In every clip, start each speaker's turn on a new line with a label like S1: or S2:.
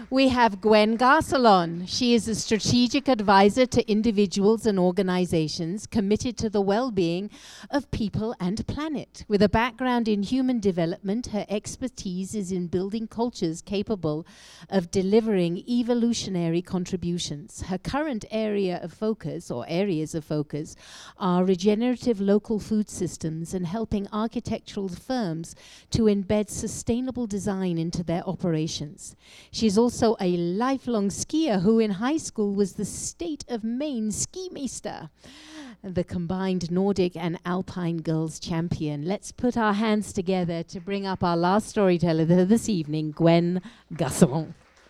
S1: We have Gwen Garcelon. She is a strategic advisor to individuals and organizations committed to the well-being of people and planet. With a background in human development, her expertise is in building cultures capable of delivering evolutionary contributions. Her current area of focus, or areas of focus, are regenerative local food systems and helping architectural firms to embed sustainable design into their operations. She's also a lifelong skier who in high school was the state of Maine ski meister, the combined Nordic and Alpine girls champion. Let's put our hands together to bring up our last storyteller this evening, Gwen Garcelon.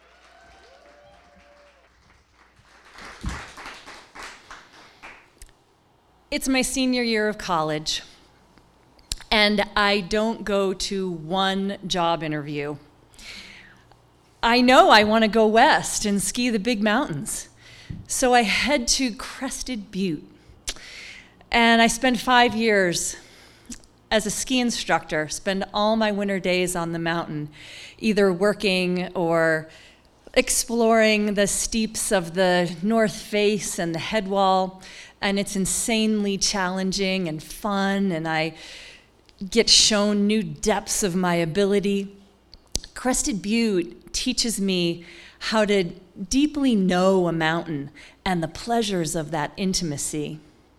S2: It's my senior year of college, and I don't go to one job interview. I know I want to go west and ski the big mountains. So I head to Crested Butte. And I spend 5 years as a ski instructor, spend all my winter days on the mountain, either working or exploring the steeps of the North Face and the head wall. And it's insanely challenging and fun, and I get shown new depths of my ability. Crested Butte teaches me how to deeply know a mountain and the pleasures of that intimacy.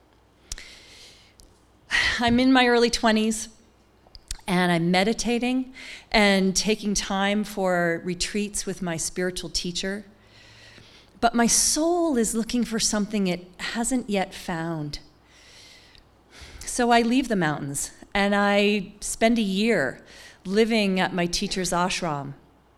S2: I'm in my early 20s, and I'm meditating and taking time for retreats with my spiritual teacher. But my soul is looking for something it hasn't yet found. So I leave the mountains, and I spend a year living at my teacher's ashram.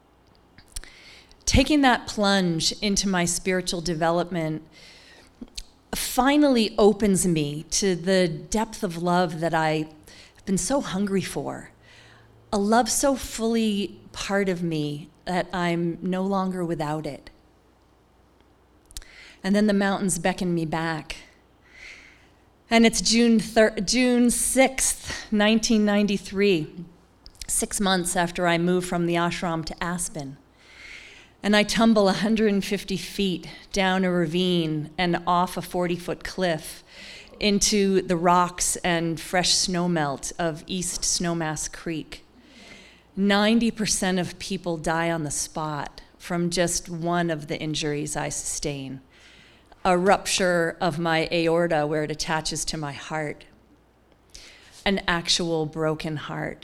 S2: Taking that plunge into my spiritual development finally opens me to the depth of love that I've been so hungry for. A love so fully part of me that I'm no longer without it. And then the mountains beckon me back. And it's June 6th, 1993, 6 months after I moved from the ashram to Aspen. And I tumble 150 feet down a ravine and off a 40-foot cliff into the rocks and fresh snowmelt of East Snowmass Creek. 90% of people die on the spot from just one of the injuries I sustain, a rupture of my aorta where it attaches to my heart, an actual broken heart.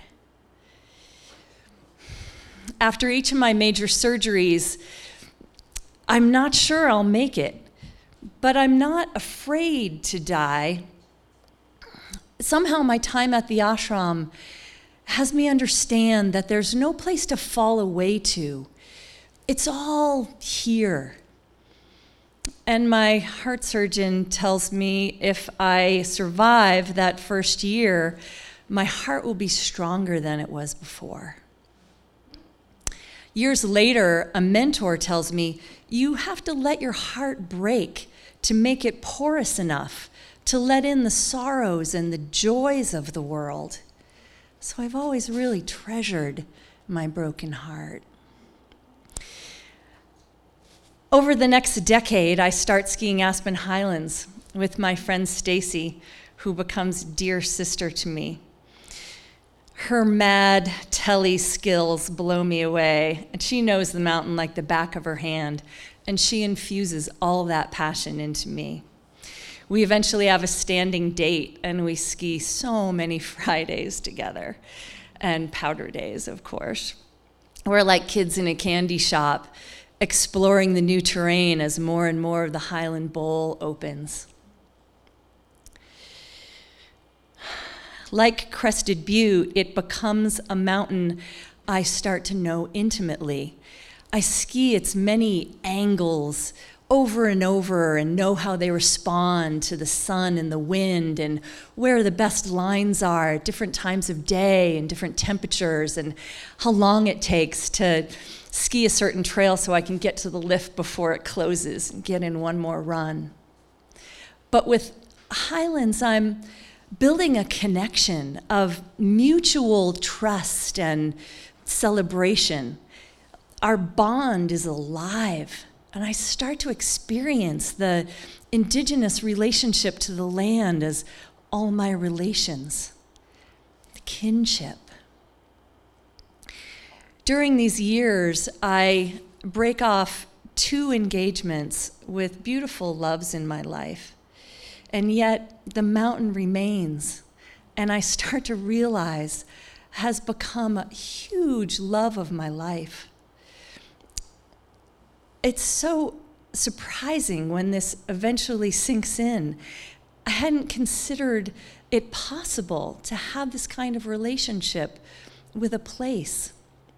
S2: After each of my major surgeries, I'm not sure I'll make it, but I'm not afraid to die. Somehow my time at the ashram has me understand that there's no place to fall away to. It's all here. And my heart surgeon tells me if I survive that first year, my heart will be stronger than it was before. Years later, a mentor tells me, you have to let your heart break to make it porous enough to let in the sorrows and the joys of the world. So I've always really treasured my broken heart. Over the next decade, I start skiing Aspen Highlands with my friend Stacy, who becomes dear sister to me. Her mad telly skills blow me away, and she knows the mountain like the back of her hand, and she infuses all that passion into me. We eventually have a standing date, and we ski so many Fridays together, and powder days, of course. We're like kids in a candy shop, exploring the new terrain as more and more of the Highland Bowl opens. Like Crested Butte, it becomes a mountain I start to know intimately. I ski its many angles over and over and know how they respond to the sun and the wind and where the best lines are at different times of day and different temperatures and how long it takes to ski a certain trail so I can get to the lift before it closes and get in one more run. But with Highlands, I'm building a connection of mutual trust and celebration. our bond is alive, and I start to experience the indigenous relationship to the land as all my relations, the kinship. During these years, I break off 2 engagements with beautiful loves in my life, and yet the mountain remains, and I start to realize has become a huge love of my life. It's so surprising when this eventually sinks in. I hadn't considered it possible to have this kind of relationship with a place.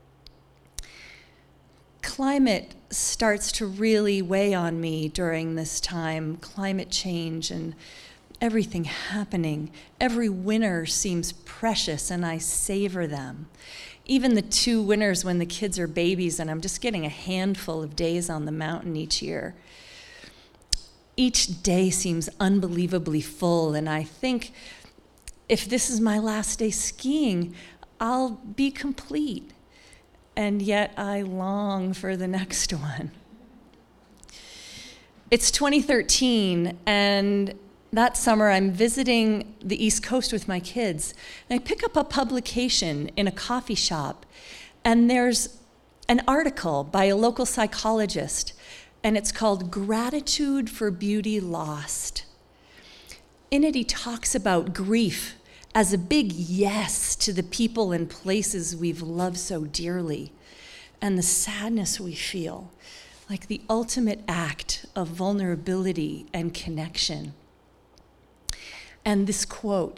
S2: Climate starts to really weigh on me during this time, climate change and everything happening. Every winter seems precious, and I savor them. Even the 2 winters when the kids are babies and I'm just getting a handful of days on the mountain each year. Each day seems unbelievably full, and I think if this is my last day skiing, I'll be complete. And yet I long for the next one. It's 2013, and that summer I'm visiting the East Coast with my kids, and I pick up a publication in a coffee shop, and there's an article by a local psychologist, and it's called Gratitude for Beauty Lost. In it, he talks about grief as a big yes to the people and places we've loved so dearly, and the sadness we feel, like the ultimate act of vulnerability and connection. And this quote,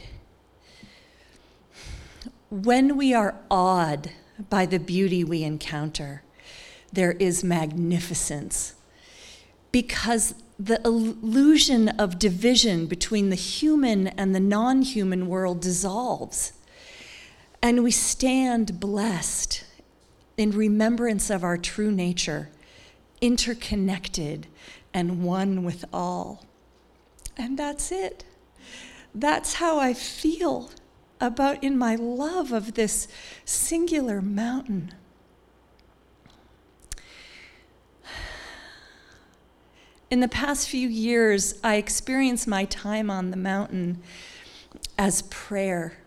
S2: "When we are awed by the beauty we encounter, there is magnificence, because the illusion of division between the human and the non-human world dissolves, and we stand blessed in remembrance of our true nature, interconnected and one with all." And that's it. That's how I feel about in my love of this singular mountain. In the past few years, I experienced my time on the mountain as prayer.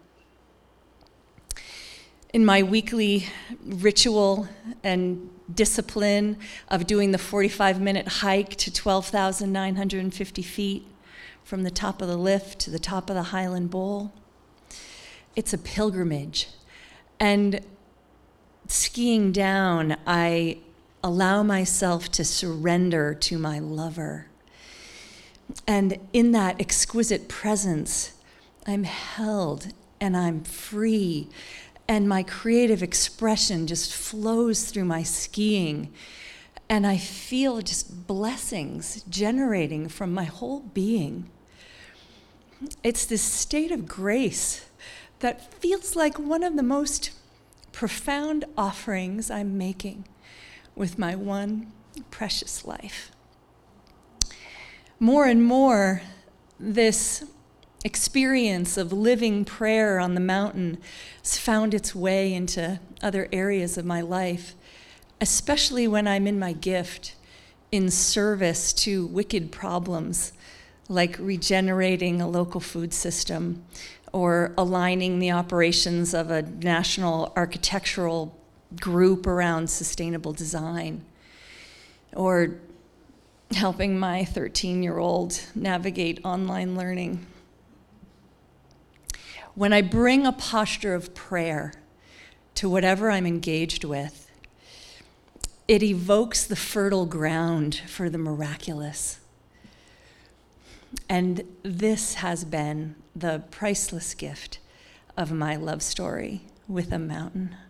S2: In my weekly ritual and discipline of doing the 45-minute hike to 12,950 feet from the top of the lift to the top of the Highland Bowl, it's a pilgrimage. And skiing down, I allow myself to surrender to my lover. And in that exquisite presence, I'm held and I'm free, and my creative expression just flows through my skiing, and I feel just blessings generating from my whole being. It's this state of grace that feels like one of the most profound offerings I'm making with my one precious life. More and more, this experience of living prayer on the mountain has found its way into other areas of my life, especially when I'm in my gift in service to wicked problems like regenerating a local food system or aligning the operations of a national architectural group around sustainable design, or helping my 13-year-old navigate online learning. When I bring a posture of prayer to whatever I'm engaged with, it evokes the fertile ground for the miraculous. And this has been the priceless gift of my love story with a mountain.